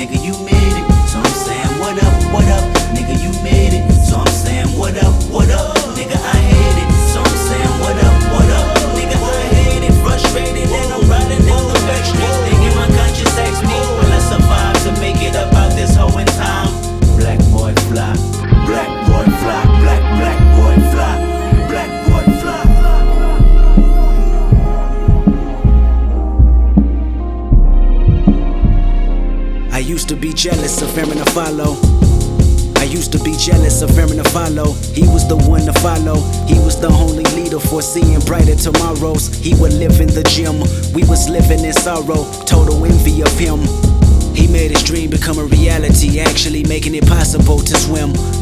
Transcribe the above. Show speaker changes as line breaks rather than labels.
nigga, you made it. So I'm saying, what up, nigga, you made it. So I'm saying, what up, nigga, I hate it. So I'm saying, what up, nigga, I hate it. Frustrated and I'm riding down the back streets, thinking my conscience asks me, will I survive to make it up out this hoe in time? Black boy fly, black boy fly, black boy fly, black boy fly.
I used to be jealous of Aaron to follow. I used to be jealous of Aaron to follow. He was the one to follow. He was the only leader foreseeing brighter tomorrows. He would live in the gym. We was living in sorrow. Total envy of him. He made his dream become a reality, actually making it possible to swim.